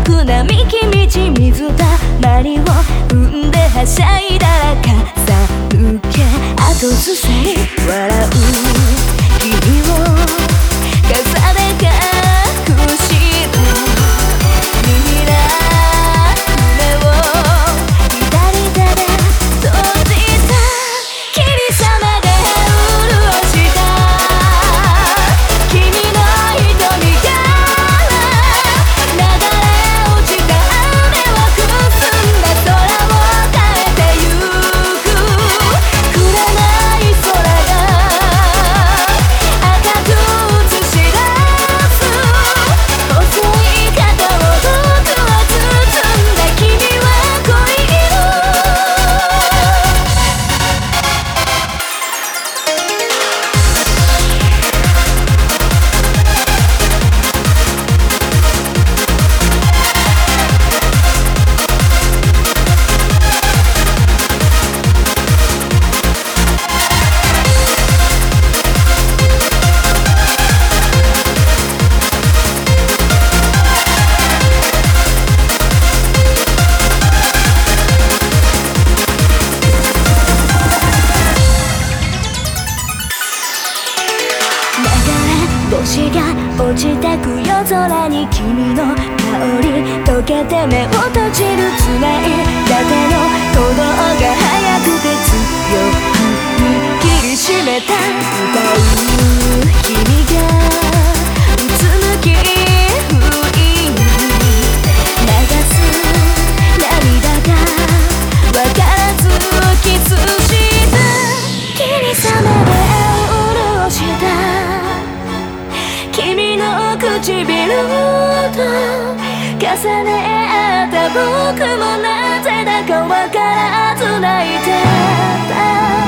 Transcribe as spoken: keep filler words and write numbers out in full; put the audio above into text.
く並木道水たまりを踏んではしゃいだらかさ抜け後ずさり笑う君を傘で隠して未来船を左手で閉じた霧様で潤した君の瞳から流れ落ちた雨はくすんだ空を変えてゆく紅い空が赤く映し出す細い肩を僕は包んだ君は恋色星が落ちてく夜空に君の香り溶けて目を閉じるつないだけの鼓動が速くて強く握りしめた歌う君がうつむき不意に流す涙がわからずキスした霧雨で潤した君の唇と重ね合った僕もなぜだかわからず泣いてた